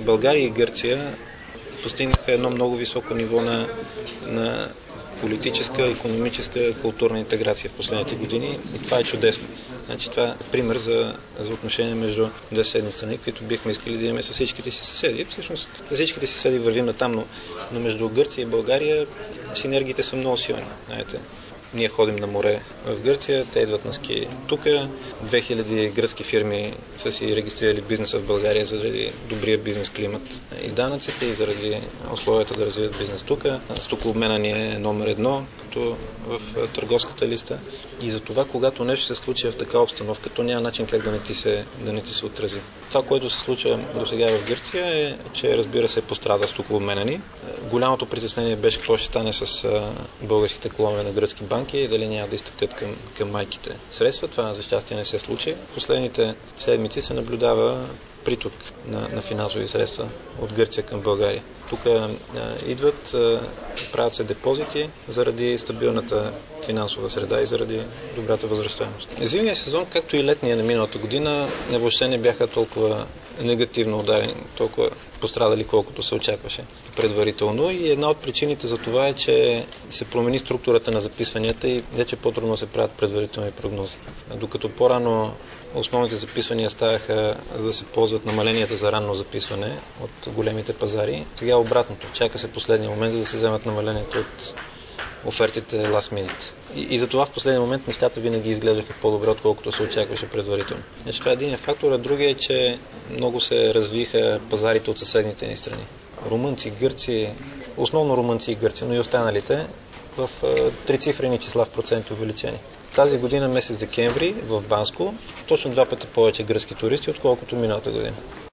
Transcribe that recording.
България и Гърция постигнаха едно много високо ниво на политическа, икономическа, културна интеграция в последните години и това е чудесно. Значи, това е пример за отношения между две съседни страни, които бихме искали да имаме с всичките си съседи. Всъщност, за всичките си съседи вървим натам, но между Гърция и България синергиите са много силни. Знаете. Ние ходим на море в Гърция, те идват на ски тук. 2000 гръцки фирми са си регистрирали бизнеса в България заради добрия бизнес климат и данъците и заради условията да развият бизнес тук. Стокообмена ни е номер едно, като в търговската листа. И за това, когато нещо се случи в такава обстановка, то няма начин как да не ти се отрази. Това, което се случва до сега в Гърция е, че разбира се пострада стокообмена ни. Голямото притеснение беше какво ще стане с българските клонове на гръцки банки и дали няма да изтъкат към майките средства. Това за щастие не се случи. Последните седмици се наблюдава приток на финансови средства от Гърция към България. Тук идват, правят се депозити заради стабилната финансова среда и заради добрата възвръщаемост. Зимният сезон, както и летния на миналата година, въобще не бяха толкова негативно ударени, толкова пострадали, колкото се очакваше предварително. И една от причините за това е, че се промени структурата на записванията и вече по-трудно се правят предварителни прогнози. Докато по-рано основните записвания ставаха, за да се ползват намаленията за ранно записване от големите пазари. Сега обратното. Чака се последния момент, за да се вземат намаленията от офертите last minute. И затова в последния момент нещата винаги изглеждаха по-добре, отколкото се очакваше предварително. Това е един фактор, а другия е, че много се развиха пазарите от съседните ни страни. Румънци, гърци, основно румънци и гърци, но и останалите в трицифрени числа в процент увеличени. Тази година, месец декември, в Банско, точно 2 пъти повече гръцки туристи, отколкото миналата година.